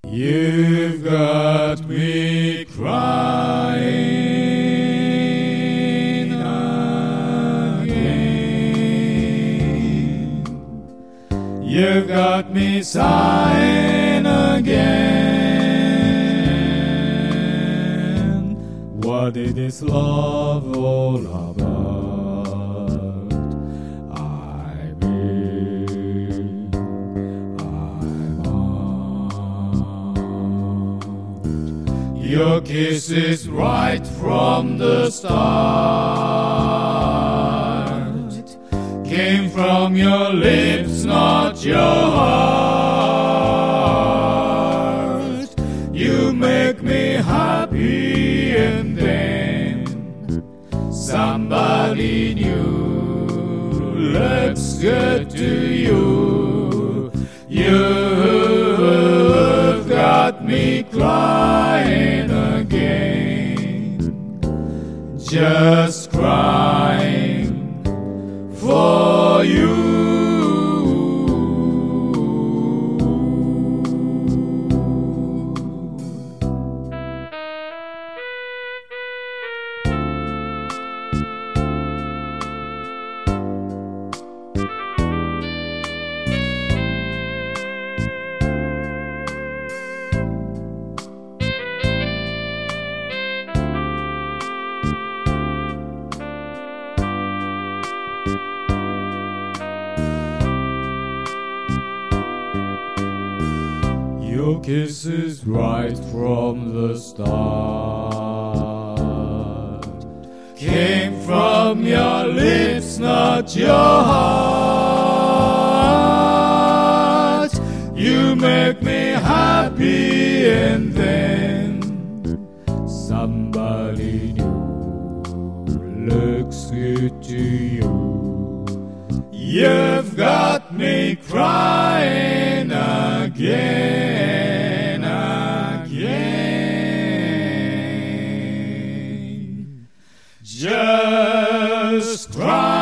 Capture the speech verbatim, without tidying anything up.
You've got me crying again. You've got me sighing again. What is this love all about? Your kisses right from the start came from your lips, not your heart. You make me happy, and then somebody new looks good to you. You've got me crying again, just crying for you. Your kisses right from the start came from your lips, not your heart. You make me happy, and then somebody new looks good to you. You've got me crying again, again, just crying.